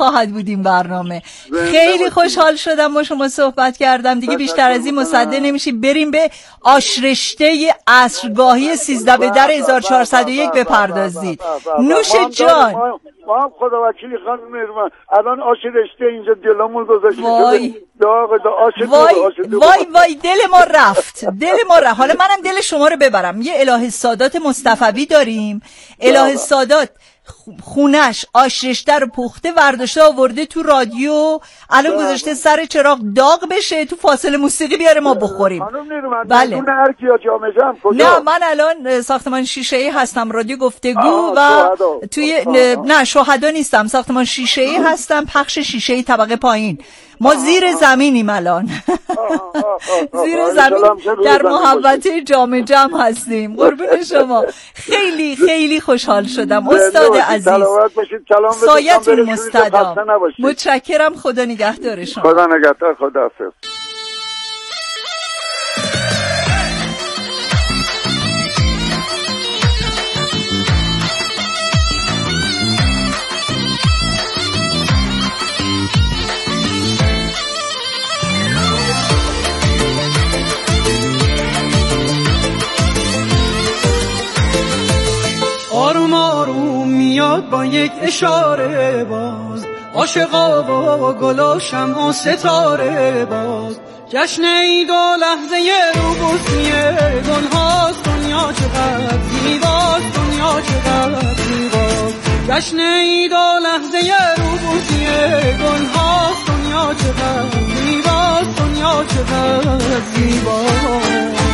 خواهد بود این برنامه. خیلی خوشحال شدم با شما صحبت کردم. دیگه بیشتر از این مصدق نمیشی. بریم به آشرشته عصرگاهی 13 به در 1401 بپردازید. نوش جان. ما هم خدا وکیلی خانم مهربان الان آش رشته اینجا دلمون گذاشته وای وای دل ما رفت. حالا منم دل شما رو ببرم. یه اله سادات مصطفوی داریم. اله سادات خونش آش رشته رو پخته ورداشته آورده تو رادیو، الان گذاشته سر چراغ داغ بشه، تو فاصله موسیقی بیاره ما بخوریم. بله. نه من الان ساختمان شیشه‌ای هستم، رادیو گفتگو و توی نه شهدا نیستم، ساختمان شیشه‌ای هستم، پخش شیشه‌ای طبقه پایین. ما زیر زمینیم الان. زیر زمین در محوطه جام جم هستیم. قربون شما. خیلی خیلی خوشحال شدم استاد عزیز. سایتون مستدام. متشکرم. خدا نگهدار شما. خدا نگهدار. خداحافظ. آروم آروم میاد با یک اشاره باز، عاشقا و گل و شمع و ستاره باز، جشن عید و لحظه روبوسیه گلهاست، دنیا چقدر زیباست، دنیا چقدر زیباست، جشن عید و لحظه روبوسیه گلهاست، دنیا چقدر زیباست، دنیا چقدر زیباست.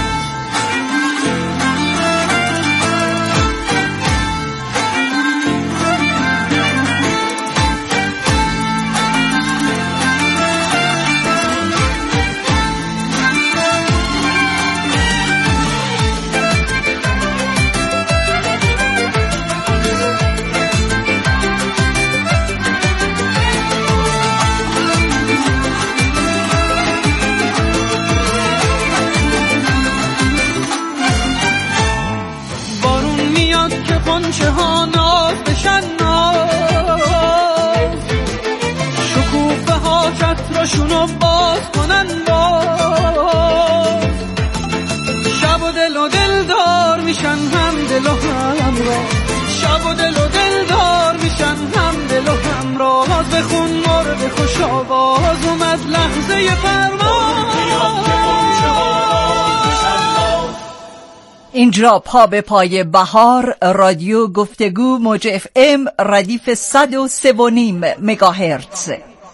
قنچه ها ناز بشن ناز، شکوفه ها چترشونو باز کنن باز، شب و دل و دلدار میشن هم دل و همراز، شب و دل و دلدار میشن هم دل و همراز، بخون مرد خوش آواز اومد لحظه پرواز. اینجا پا به پای بهار، رادیو گفتگو، موج اف ام ردیف 103.5 مگاهرتز.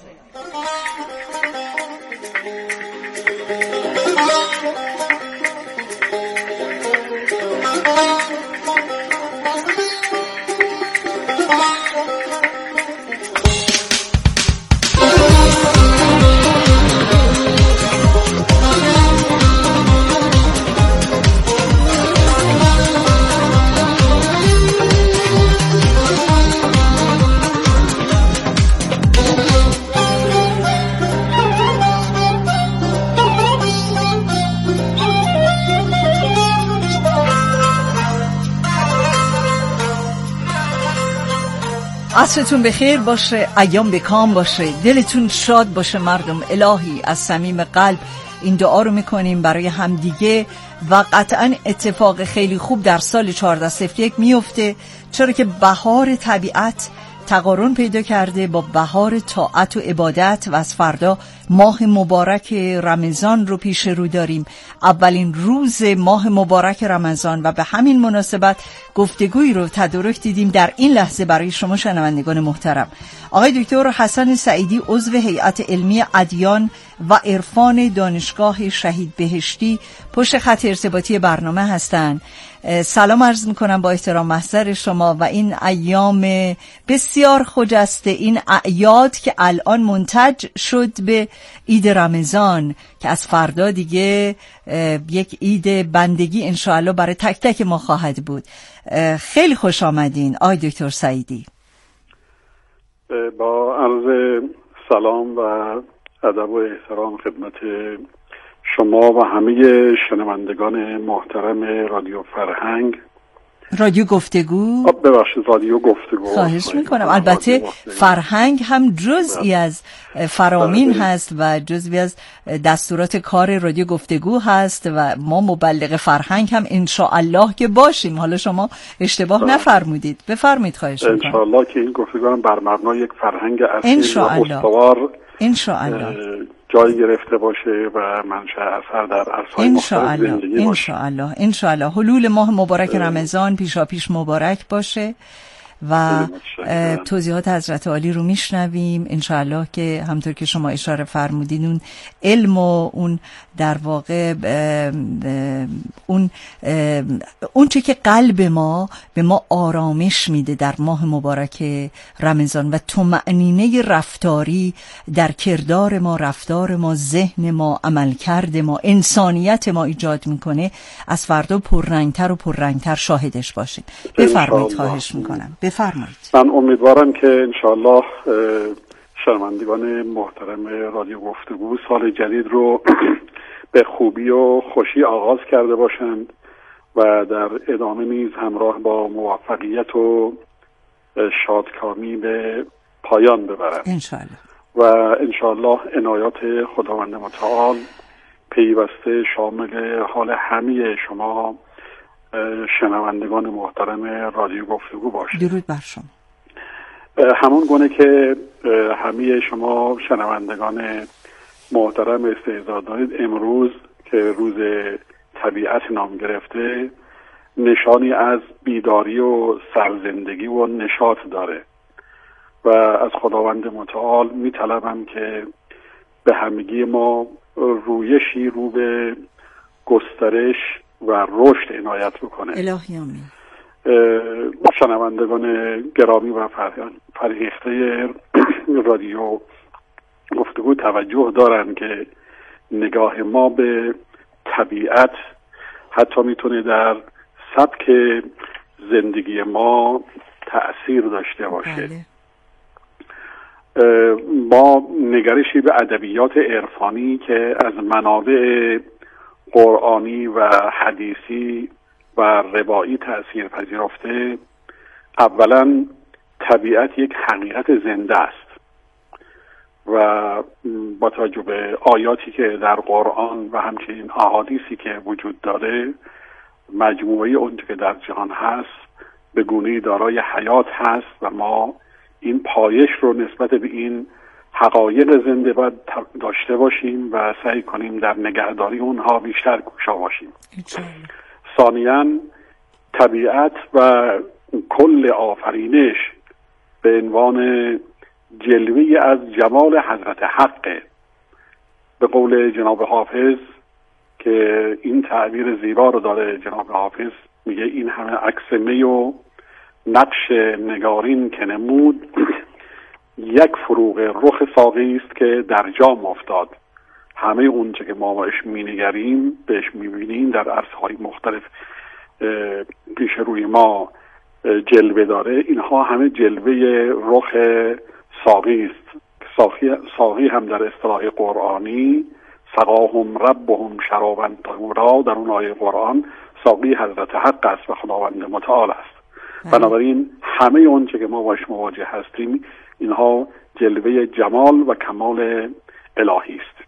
عصرتون بخیر باشه، ایام بکام باشه، دلتون شاد باشه مردم. الهی از صمیم قلب این دعا رو میکنیم برای همدیگه و قطعا اتفاق خیلی خوب در سال 1401 میفته، چرا که بهار طبیعت تقارن پیدا کرده با بهار طاعت و عبادت و از فردا ماه مبارک رمضان رو پیش رو داریم، اولین روز ماه مبارک رمضان، و به همین مناسبت گفتگویی رو تدارک دیدیم در این لحظه برای شما شنوندگان محترم. آقای دکتر حسن سعیدی عضو هیئت علمی ادیان و عرفان دانشگاه شهید بهشتی پشت خط ارتباطی برنامه هستند. سلام عرض میکنم با احترام محضر شما و این ایام بسیار خجسته، این اعیاد که الان منتج شد به عید رمضان که از فردا دیگه یک عید بندگی انشاءالله برای تک تک ما خواهد بود. خیلی خوش آمدین آقای دکتر سعیدی. با عرض سلام و ادب و احترام خدمت شما و همه شنوندگان محترم رادیو فرهنگ. رادیو گفتگو. ببخشید رادیو گفتگو. خواهش میکنم. البته فرهنگ هم جزئی از فرامین هست و جزئی از دستورات کار رادیو گفتگو هست و ما مبلغ فرهنگ هم انشاءالله که باشیم. حالا شما اشتباه نفرمودید. بفرمایید. خواهش میکنم. انشاءالله که این گفتگو هم بر مبنای یک فرهنگ اصیل و استوار جای گرفته باشه و منشأ اثر در عرصه‌های مختلف زندگی باشه. انشاءالله. حلول ماه مبارک رمضان پیشاپیش مبارک باشه و توضیحات حضرت عالی رو میشنویم انشاءالله که همطور که شما اشاره فرمودین اون علم و اون در واقع اون چه که قلب ما به ما آرامش میده در ماه مبارک رمضان و طمأنینه رفتاری در کردار ما، رفتار ما، ذهن ما، عملکرد ما، انسانیت ما ایجاد میکنه، از فردا پررنگتر و پررنگتر شاهدش باشیم. بفرمایید. خواهش میکنم. بفرمایید. من امیدوارم که انشاءالله شنوندگان محترم رادیو گفتگو سال جدید رو به خوبی و خوشی آغاز کرده باشند و در ادامه نیز همراه با موفقیت و شادکامی به پایان ببرند انشاءالله. و انشاءالله عنایات خداوند متعال پیوسته شامل حال همه شما شنوندگان محترم رادیو گفتگو باشه. درود بر شما. همون گونه که همه شما شنوندگان محترم استعداد دارید، امروز که روز طبیعت نام گرفته نشانی از بیداری و سرزندگی و نشاط داره و از خداوند متعال می‌طلبم که به همگی ما رویشی رو به گسترش و رشد عنایت بکنه. الهی آمین. شنوندگان گرامی و فرهیخته رادیو گفتگو توجه دارن که نگاه ما به طبیعت حتی میتونه در سبک زندگی ما تأثیر داشته باشه. بله. ما نگرشی به ادبیات عرفانی که از منابع قرآنی و حدیثی و روایی تأثیر پذیرفته، اولا طبیعت یک حقیقت زنده است و با توجه به آیاتی که در قرآن و همچنین احادیثی که وجود داره، مجموعه اون که در جهان هست به گونه‌ای دارای حیات هست و ما این پایش رو نسبت به این حقایق زنده باید داشته باشیم و سعی کنیم در نگهداری اونها بیشتر کوشا باشیم. ثانیاً طبیعت و کل آفرینش به عنوان جلوه‌ای از جمال حضرت حقه. به قول جناب حافظ که این تعبیر زیبا رو داره، جناب حافظ میگه این همه عکس می و نقش نگارین که نمود، یک فروغ رخ ساقی است که در جام افتاد. همه اون چه که ما بهش مینگریم، بهش میبینیم در عرصه‌های مختلف پیش روی ما جلوه داره، اینها همه جلوه رخ ساقی است. ساقی هم در اصطلاح قرآنی سقاهم ربهم شرابا طهورا، در اون آیه قرآن ساقی حضرت حق است و خداوند متعال است. بنابراین همه اون چه که ما باش مواجه هستیم اینها جلوه جمال و کمال الهی است.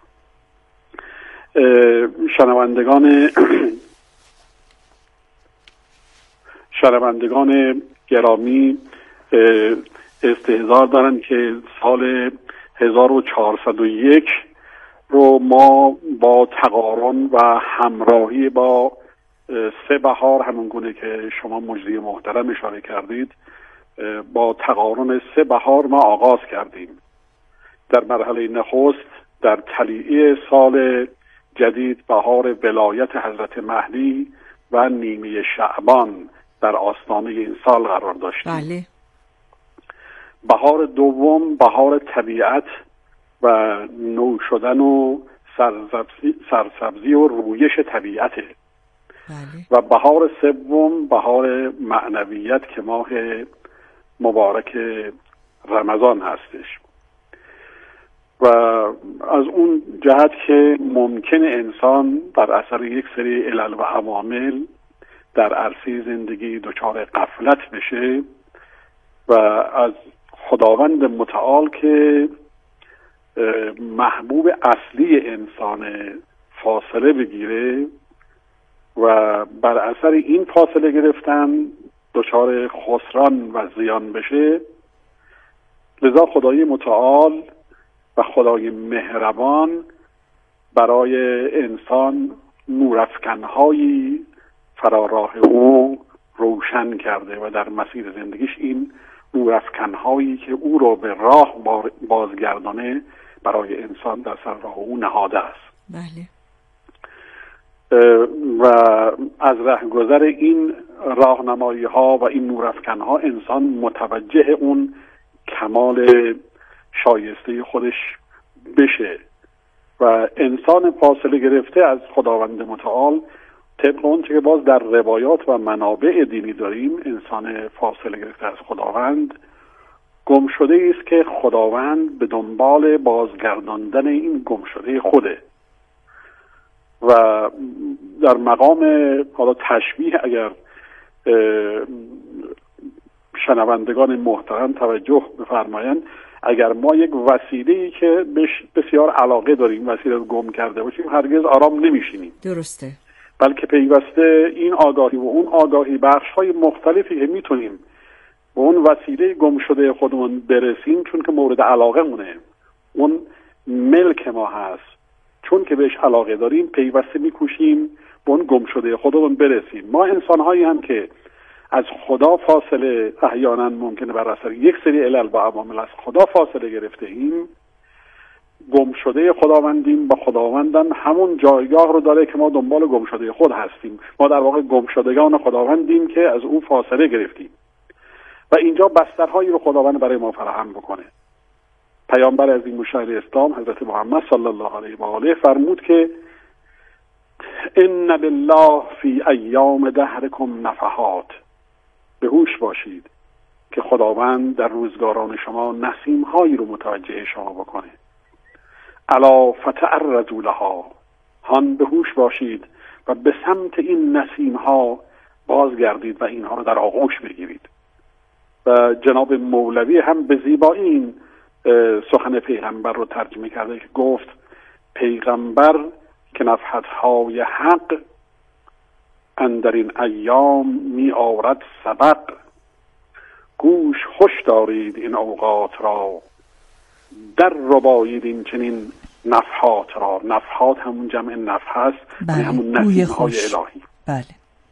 شنوندگان گرامی استحضار دارند که سال 1401 رو ما با تقارن و همراهی با 3 بهار، همون گونه که شما مجری محترم اشاره کردید، با تقارن 3 بهار ما آغاز کردیم. در مرحله نخست در طلیعه سال جدید بهار ولایت حضرت مهدی و نیمه شعبان در آستانه این سال قرار داشتیم. بله. بهار دوم بهار طبیعت و نو شدن و سرسبزی و رویش طبیعته. بله. و بهار سوم بهار معنویت که ماه مبارک رمضان هستش. و از اون جهت که ممکن انسان بر اثر یک سری علل و عوامل در عرصه زندگی دچار غفلت بشه و از خداوند متعال که محبوب اصلی انسان فاصله بگیره و بر اثر این فاصله گرفتن دچار خسران و زیان بشه. لذا خدای متعال و خدای مهربان برای انسان نورافکن‌هایی فراراه او روشن کرده و در مسیر زندگیش این نورافکن‌هایی که او را به راه بازگردانه برای انسان در سر راه او نهاده است. بله. و از رهگذر این راهنمایی ها و این نورافکن‌ها انسان متوجه اون کمال شایسته خودش بشه و انسان فاصله گرفته از خداوند متعال، طبق اون که باز در روایات و منابع دینی داریم، انسان فاصله گرفته از خداوند گم شده است که خداوند به دنبال بازگرداندن این گم شده خوده و در مقام حالا تشبیه اگر شنوندگان محترم توجه بفرمایند، اگر ما یک وسیله‌ای که بسیار علاقه داریم وسیله رو گم کرده باشیم هرگز آرام نمیشینیم. درسته. بلکه پیوسته این آگاهی و اون آگاهی بخش‌های مختلفی که میتونیم به اون وسیله گم شده خودمون برسیم، چون که مورد علاقه مونه، اون ملک ما هست، چون که بهش علاقه داریم پیوسته میکوشیم به اون گم شده خودمون برسیم. ما انسان‌هایی هم که از خدا فاصله احیانا ممکنه بر اثر یک سری علل و عوامل از خدا فاصله گرفته ایم، گم شده خداوندیم. با خداوندم همون جایگاه رو داره که ما دنبال گم شده خود هستیم. ما در واقع گم شدگان خداوندیم که از او فاصله گرفتیم و اینجا بسترهایی رو خداوند برای ما فراهم بکنه. پیامبر عظیم الشأن اسلام حضرت محمد صلی الله علیه و آله فرمود که ان لله فی ایام دهرکم نفحات، به هوش باشید که خداوند در روزگاران شما نسیم‌هایی رو متوجه شما بکنه. الا فتعرضوا لها، هان به هوش باشید و به سمت این نسیم‌ها بازگردید و اینها رو در آغوش بگیرید. و جناب مولوی هم به زیبایی این سخن پیغمبر رو ترجمه کرده که گفت پیغمبر که نفحت‌های حق اندر این ایام می آورد سبق، گوش خوش دارید این اوقات را، در ربایید این چنین نفحات را. نفحات همون جمع نفح هست، بله. همون نسیم‌های الهی. بله.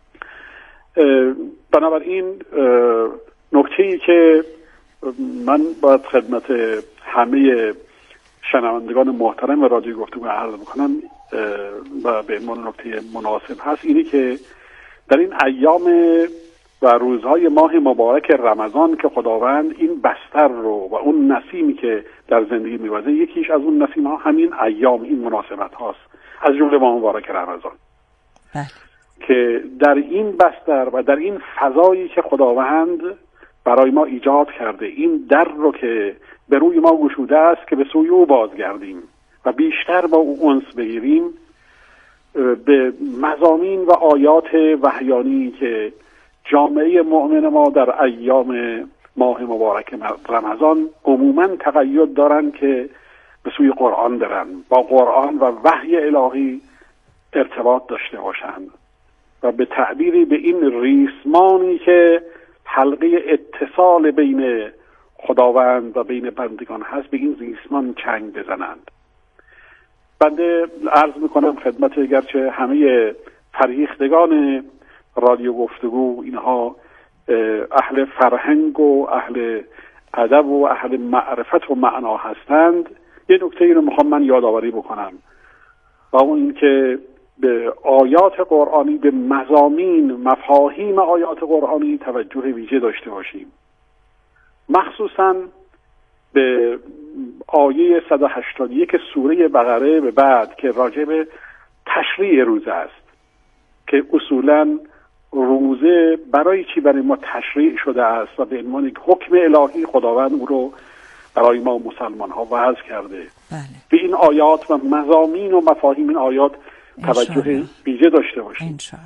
بنابراین نکته‌ای که من باید خدمت همه شنوندگان محترم رادیو گفتگو عرض بکنم و به عنوان نکته مناسب هست اینی که در این ایام و روزهای ماه مبارک رمضان که خداوند این بستر رو و اون نسیمی که در زندگی میوازه، یکیش از اون نسیم ها همین ایام، این مناسبت هاست، از جمله ماه مبارک رمضان. بله. که در این بستر و در این فضایی که خداوند برای ما ایجاد کرده، این در رو که به روی ما گشوده است که به سوی او بازگردیم و بیشتر با او انس بگیریم، به مضامین و آیات وحیانی که جامعه مؤمن ما در ایام ماه مبارک رمضان عموماً تقید دارن که به سوی قرآن برن، با قرآن و وحی الهی ارتباط داشته باشند و به تعبیری به این ریسمانی که حلقه اتصال بین خداوند و بین بندگان هست، به این ریسمان چنگ بزنند. بنده عرض میکنم خدمت گرچه همه فریختگان رادیو گفتگو اینها اهل فرهنگ و اهل ادب و اهل معرفت و معنا هستند، یه نکته ای رو میخوام من یادآوری بکنم و اون این که به آیات قرآنی، به مضامین مفاهیم آیات قرآنی توجه ویژه داشته باشیم، مخصوصاً به آیه 181 سوره بقره به بعد که راجع به تشریع روزه است که اصولاً روزه برای چی برای ما تشریع شده است و به عنوان یک حکم الهی خداوند او رو برای ما مسلمان ها وضع کرده. بله. به این آیات و مضامین و مفاهیم این آیات توجه ویژه داشته باشیم انشاءالله.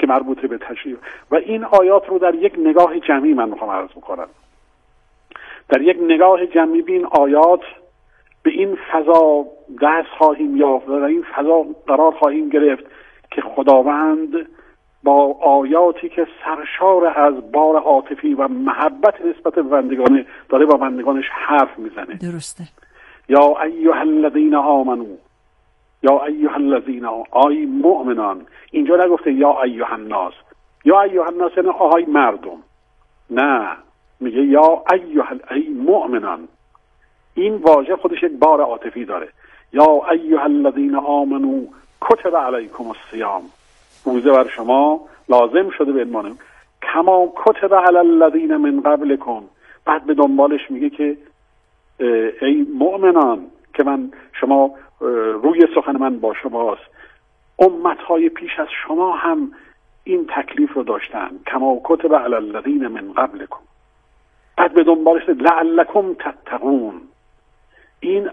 که مربوط به تشریع و این آیات رو در یک نگاه جمعی من میخوام عرض بکنم. در یک نگاه جمعی به این آیات، به این فضا دست خواهیم یافت و در این فضا قرار خواهیم گرفت که خداوند با آیاتی که سرشار از بار عاطفی و محبت نسبت به بندگانه داره با بندگانش حرف میزنه. درسته. یا ایها الذین آمنو، یا ایها الذین آی مؤمنان. اینجا نگفته یا ایها الناس. یا ایها الناس یعنی آهای مردم، نه، میگه یا ایها ای مؤمنان. این واژه خودش یک بار عاطفی داره. یا ایها الذین آمنو کتب علیکم الصیام، روزه بر شما لازم شده به عنوان کما کتب علی الذین من قبلکم. بعد به دنبالش میگه که ای مؤمنان که من شما روی سخن من با شماست، امتهای پیش از شما هم این تکلیف رو داشتن، کما کتب علی الذین من قبلکم. بعد به دنبالش لعلکم تتقون. این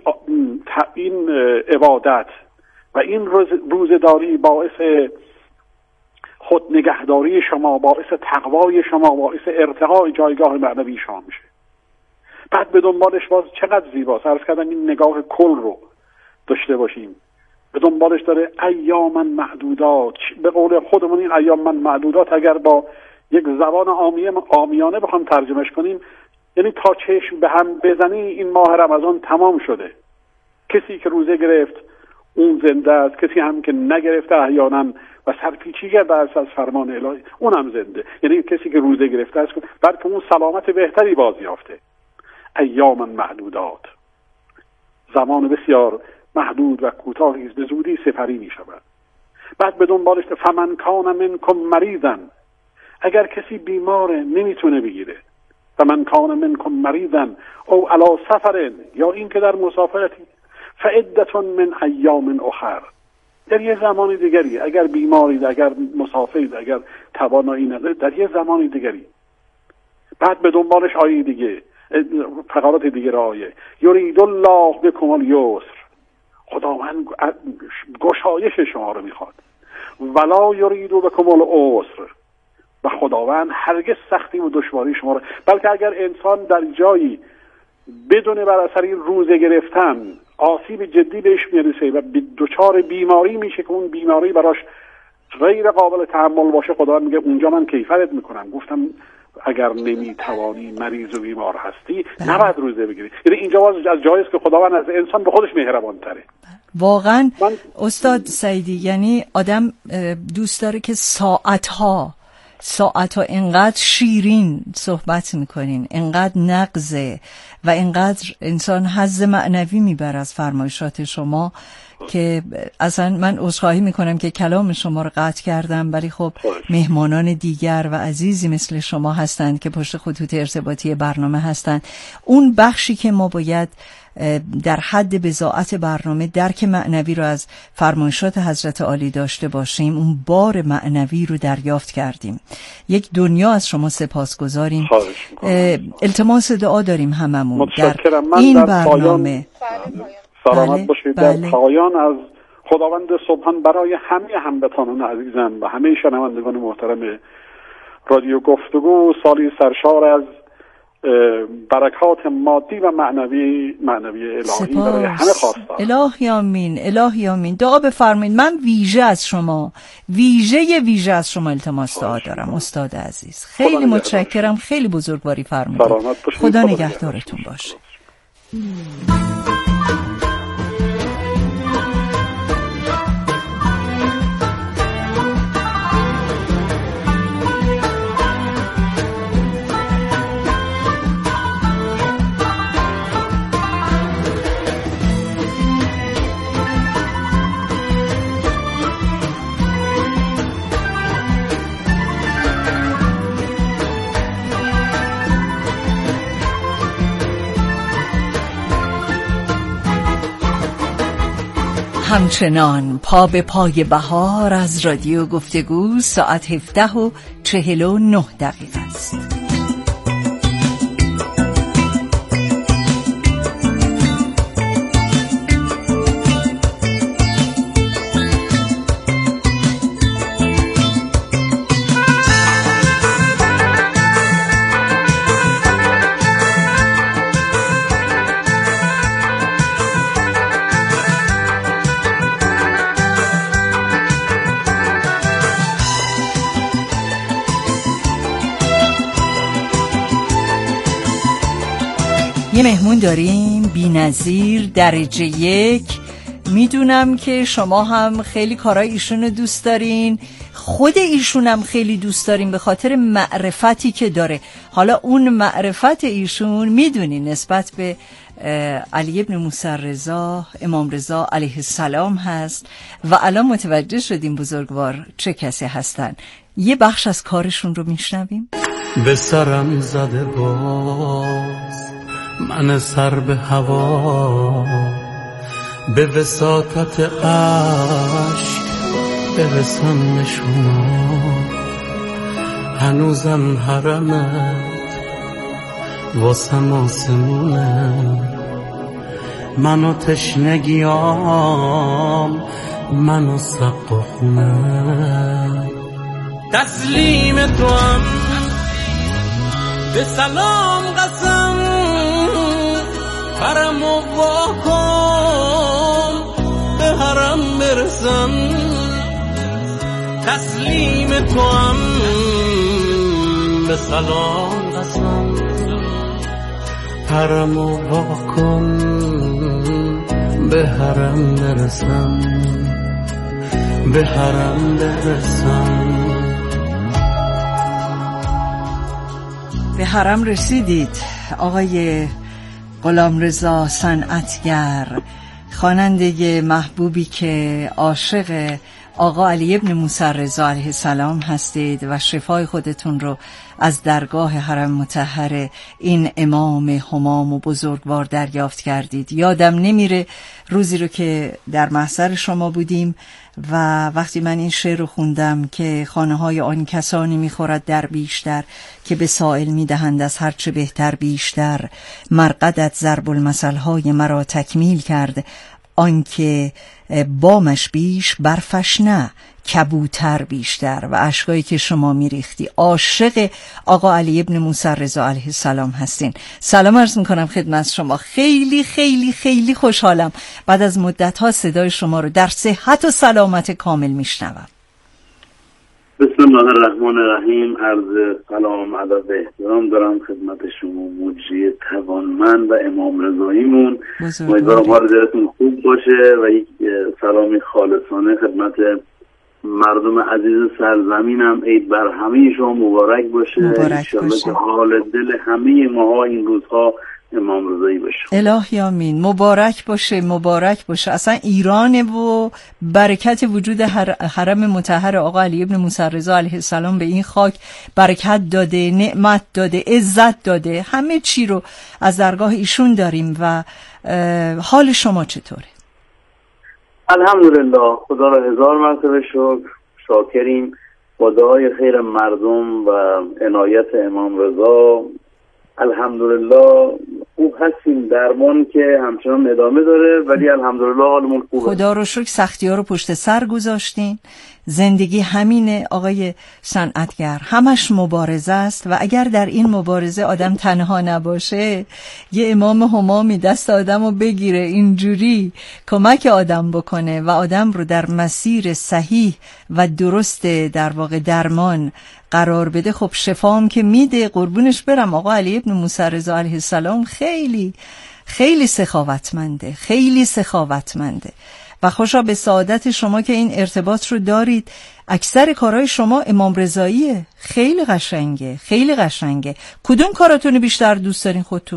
عبادت و این روزداری باعث خود نگهداری شما، باعث تقوای شما، باعث ارتقای جایگاه معنوی شما میشه. بعد به دنبالش باز چقدر زیباست، عرض کردم این نگاه کل رو داشته باشیم. به دنبالش داره ایاما معدودات. به قول خودمون این ایاما معدودات اگر با یک زبان عامیانه بخوام ترجمهش کنیم، یعنی تا چشم به هم بزنی این ماه رمضان تمام شده. کسی که روزه گرفت اون زنده است، کسی هم که نگرفته احیانا و سرپیچی کرده از فرمان الهی اونم زنده. یعنی کسی که روزه گرفته است بلکه اون سلامت بهتری باز یافته. ایاما معدودات، زمان بسیار محدود و کوتاهی به زودی سپری می شود. بعد به دنبالش فمن کان منکم مریضا، اگر کسی بیماره نمیتونه بگیره، فمن کان منکم مریضا او علی سفر، یا این که در مسافرتی، فعدة من ایام اخر، در یه زمان دیگری، اگر بیمارید، اگر مسافرید، اگر توانایی ندارید، در یه زمان دیگری. بعد به دنبالش آیه دیگه، فقرات دیگه آیه یرید الله بکم الیسر، خداوند گشایش شما رو میخواد، ولا یرید بکم العسر، و خداوند هرگز سختی و دشواری شما رو، بلکه اگر انسان در جایی بدون بر اثر این روزه گرفتن آسیب جدی بهش میرسه و دچار بیماری میشه که اون بیماری براش غیر قابل تحمل باشه، خداوند میگه اونجا من کیفرت میکنم. گفتم اگر نمیتوانی، مریض و بیمار هستی، نباید روزه بگیری. یعنی اینجا از جایی است که خداوند از انسان به خودش مهربان تره. واقعا استاد سعیدی، یعنی آدم دوست داره که ساعتها اینقدر شیرین صحبت میکنین، اینقدر نغزه و اینقدر انسان حظ معنوی میبره از فرمایشات شما که اصلا من عذرخواهی میکنم که کلام شما رو قطع کردم، ولی خب مهمانان دیگر و عزیزی مثل شما هستند که پشت خطوط ارتباطی برنامه هستند. اون بخشی که ما باید در حد بضاعت برنامه درک معنوی رو از فرمایشات حضرت عالی داشته باشیم، اون بار معنوی رو دریافت کردیم. یک دنیا از شما سپاسگزاریم. التماس دعا داریم هممون در این برنامه. سلامت باشید. در پایان از خداوند سبحان برای همه هموطنان عزیزم و همه شنوندگان محترم رادیو گفتگو سالی سرشار از برکات مادی و معنوی الهی برای همه خواستم. الهی آمین، الهی آمین. دعا بفرمایید. من ویژه از شما التماس دعا دارم استاد عزیز. خیلی متشکرم، خیلی بزرگواری فرمودید. خدا نگهدارتون باشه. همچنان پا به پای بهار از رادیو گفتگو، ساعت 17:49 است. یه مهمون داریم بی‌نظیر درجه 1. میدونم که شما هم خیلی کارای ایشون رو دوست دارین، خود ایشون هم خیلی دوست دارین به خاطر معرفتی که داره. حالا اون معرفت ایشون میدونین نسبت به علی ابن موسی رضا، امام رضا علیه السلام هست و الان متوجه شدیم بزرگوار چه کسی هستن. یه بخش از کارشون رو میشنویم. به سرم زده باز من سر به هوا، به وساطت عشق برسم شما، هنوزم حرمت واسم آسمونه، منو تشنگیام منو سقا خونه، تسلیم تو هم به سلام قسم، حرم و واکن به حرم برسم، تسلیم تو هم به سلام قسم، حرم و واکن به حرم برسم، به حرم برسم. به حرم رسیدید آقای غلامرضا صنعتگر، خواننده محبوبی که عاشق آقا علی ابن موسی رضا علیه السلام هستید و شفای خودتون رو از درگاه حرم مطهر این امام همام و بزرگوار دریافت کردید. یادم نمیره روزی رو که در محضر شما بودیم و وقتی من این شعر رو خوندم که خانه های آن کسانی میخورد در بیشتر که به سائل میدهند از هرچه بهتر بیشتر، مرقدت ضرب المثل های مرا تکمیل کرد، آنکه بامش بیش برفش نه کبوتر بیشتر. و اشکایی که شما میریختی، عاشق آقا علی ابن موسی رضا علیه السلام هستین. سلام عرض میکنم خدمت شما. خیلی خیلی خیلی خوشحالم بعد از مدت‌ها صدای شما رو در صحت و سلامت کامل میشنوم. بسم الله الرحمن الرحیم. عرض سلام ادب و احترام دارم خدمت شما مجری توانمند و امام رضاییمون. امیدوارم حال دلتون خوب باشه و یک سلامی خالصانه خدمت مردم عزیز سرزمینم عید بر همه شما مبارک باشه. انشالله که حال دل همه ماها این روزها امام رضایی باشه. الهی آمین. مبارک باشه، مبارک باشه. اصلا ایرانه و برکت وجود حرم مطهر آقا علی ابن موسی رضا علیه السلام به این خاک برکت داده، نعمت داده، عزت داده، همه چی رو از درگاه ایشون داریم. و حال شما چطوره؟ الحمدلله، خدا را هزار مرتبه شاکریم. با دعای خیر مردم و عنایت امام رضا الحمدلله خوب هستیم. درمان که همچنان ادامه داره ولی الحمدلله حالمون خوبه. خدا رو شکر سختی‌ها رو پشت سر گذاشتین. زندگی همینه آقای صنعتگر، همش مبارزه است و اگر در این مبارزه آدم تنها نباشه، یه امام همامی دست آدم رو بگیره اینجوری کمک آدم بکنه و آدم رو در مسیر صحیح و درست در واقع درمان قرار بده، خب شفام که میده. قربونش برم. آقا علی ابن موسی رضا علیه السلام خیلی خیلی سخاوتمنده، خیلی سخاوتمنده و خوشا به سعادت شما که این ارتباط رو دارید. اکثر کارهای شما امام رضاییه. خیلی قشنگه، خیلی قشنگه. کدوم کاراتونو بیشتر دوست دارین خودتون؟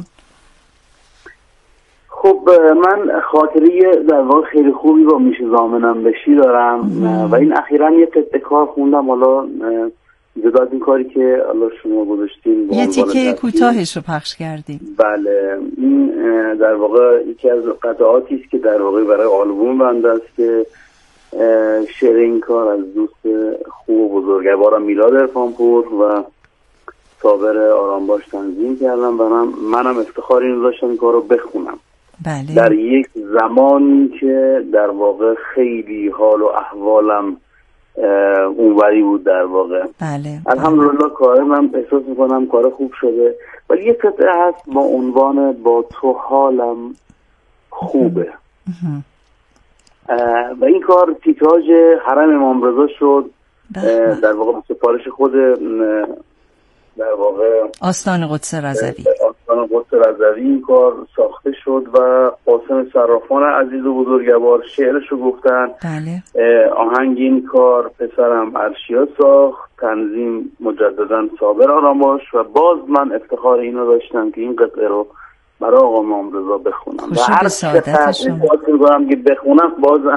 خب من خاطره در واقع خیلی خوبی با میشه زامنم بشی دارم و این اخیراً یه قطعه کار خوندم. حالا جدا از این کاری که الله شما گذاشتین یه تیکه کوتاهش رو پخش کردیم. بله، این در واقع یکی از قطعاتی است که در واقع برای آلبوم بنده است که شعر این کار از دوست خوب و بزرگوارم میلاد عرفانپور و صابر آرامباش تنظیم کردم و منم افتخار این داشتم این کار رو بخونم. بله. در یک زمانی که در واقع خیلی حال و احوالم اونوری بود در واقع. بله. الحمدلله کار من احساس میکنم کار خوب شده. ولی یک قطعه هست با عنوان با تو حالم خوبه و این کار تیتراژ حرم امام رضا شد. در واقع به سفارش خود در واقع آستان قدس رضوی این کار ساخته شد و قاسم صرافان عزیز و بزرگوار شعرشو گفتن. بله. آهنگ این کار پسرم عرشیا ساخت، تنظیم مجددا صابر آرامباش و باز من افتخار اینو داشتم که این قطعه رو برای آقا امام رضا بخونم و هر چقدر میگم که بخونم بازم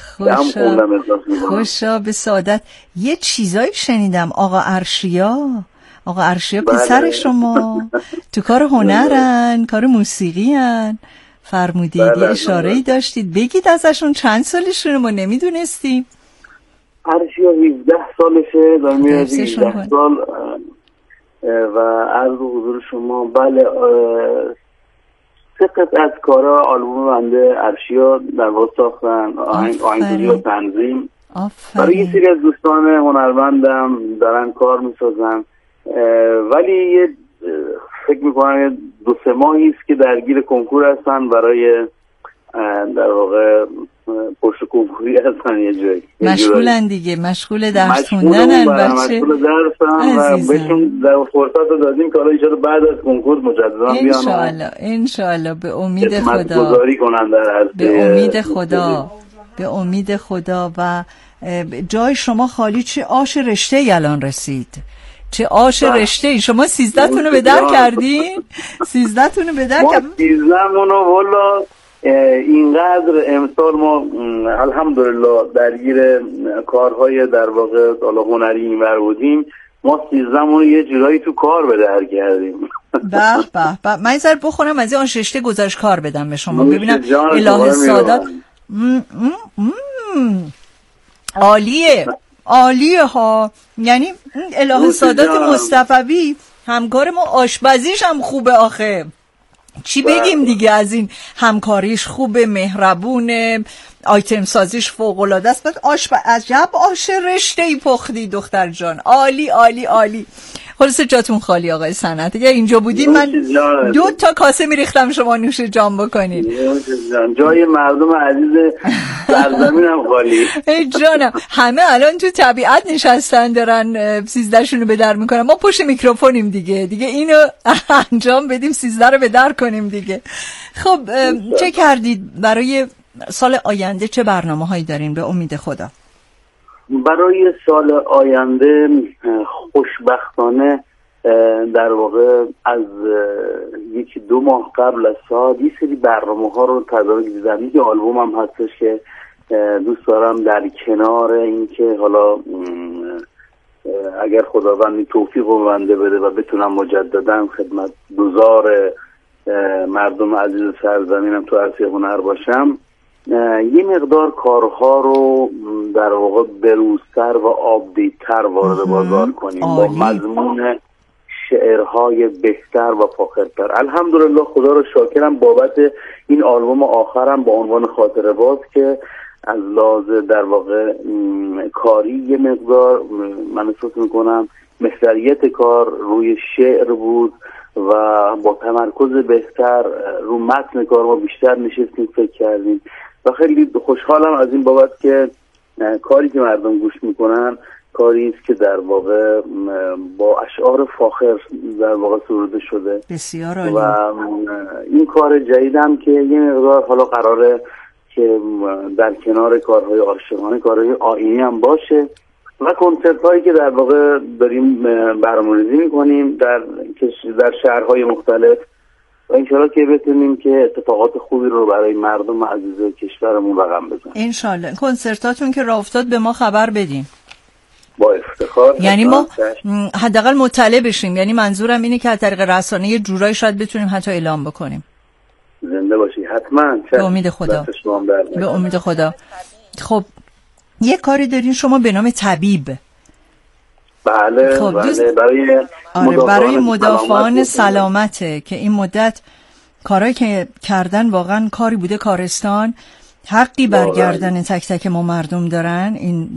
خوشا به سعادت. یه چیزایی شنیدم آقا عرشیا پسر شما تو کار هنرن، کار موسیقی هن فرمودید، یه اشاره‌ای داشتید، بگید ازشون چند سالشونه؟ ما نمیدونستیم. عرشیا 17 سالشه، دارم 17 سال و عرض حضور شما بله 3 قطعه از کارا آلبوم بنده عرشیا در واقع ساختن، آهنگسازی و تنظیم. برای یه سری از دوستان هنرمندم دارن کار میسازن، ولی یه فکر میکنم 2-3 ماهی است که درگیر کنکور هستن، برای در واقع پشت کنکوری هستن، یه جایی مشغولن دیگه، مشغول درس خوندنن بچه، مشغول درسن و بهشون در فرصت رو دادیم که حالا ایشالا بعد از کنکور مجددا بیان انشالله به امید خدا کنن در به امید خدا. و جای شما خالی، چه آش رشته ای الان رسید، چه آش رشته ای. شما 13 تونو به در کردین؟ 13 تونو به در کردین؟ 13 مونو والا اینقدر امسال ما الحمدلله درگیر کارهای در واقع هنری اینور بودیم، ما 13 مونو یه جورایی تو کار به در کردیم. به من یه بخونم از این آش رشته گزارش کار بدم به شما ببینم. اله سادات عالیه ها، یعنی اله سادات مصطفوی همکار ما، آشپزیش هم خوبه آخه، چی بگیم دیگه از این همکاریش خوبه، مهربونه، آیتم سازیش فوق العاده است. بعد عجب آش رشته‌ای پختی دختر جان، عالی عالی عالی. خلاص جاتون خالی آقای صنعت، اگه اینجا بودین من 2 تا کاسه میریختم شما نوش جان بکنین. جای مردم عزیز سرزمینم خالی. ای جانم، همه الان تو طبیعت نشستن دارن 13 شونو به در میکنن، ما پشت میکروفونیم دیگه اینو انجام بدیم، 13 رو به در کنیم دیگه. خب چه کردید برای سال آینده؟ چه برنامه‌هایی دارین به امید خدا؟ برای سال آینده خوشبختانه در واقع از 1-2 ماه قبل از سال یه سری برنامه‌ها رو تدارک دیدم. یکی آلبوم هم هستش که دوست دارم در کنار این که حالا اگر خداوند توفیق رو بنده بده و بتونم مجددا خدمت گزار مردم عزیز سرزمینم تو عرصه هنر باشم، یه مقدار کارها رو در واقع بروزتر و آپدیت‌تر وارد بازار کنیم با مضمون شعرهای بهتر و فاخرتر. الحمدلله خدا رو شاکرم بابت این آلبوم آخرم با عنوان خاطره باز که از لحاظ در واقع کاری یه مقدار من احساس میکنم محوریت کار روی شعر بود و با تمرکز بهتر رو متن کار ما بیشتر نشستیم فکر کردیم و خیلی خوشحالم از این بابت که کاری که مردم گوش میکنن کاری است که در واقع با اشعار فاخر در واقع سروده شده. بسیار عالی. و این کار جدیدم که یه مقدار حالا قراره که در کنار کارهای عاشقانه کارهای آیینی هم باشه و کنسرت هایی که در واقع داریم برنامه‌ریزی میکنیم در شهرهای مختلف و انشالله که بتونیم که اتفاقات خوبی رو برای مردم عزیز کشورمون رقم بزنیم. انشالله. کنسرتاتون که راه افتاد به ما خبر بدین. با افتخار. یعنی ما حداقل مطلع بشیم، یعنی منظورم اینه که از طریق رسانه یه جورایی شاید بتونیم حتی اعلام بکنیم. زنده باشی حتما. به امید خدا. به امید خدا. خب یه کاری دارین شما به نام طبیب. بله خب بله برای مدافعان سلامته که این مدت کارهایی که کردن واقعا کاری بوده کارستان، حقی برگردن تک تک ما مردم دارن. این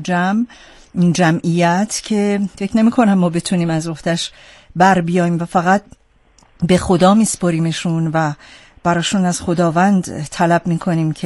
جمعیت که فکر نمی کنم ما بتونیم از اختش بر بیایم و فقط به خدا میسپاریمشون و براشون از خداوند طلب میکنیم که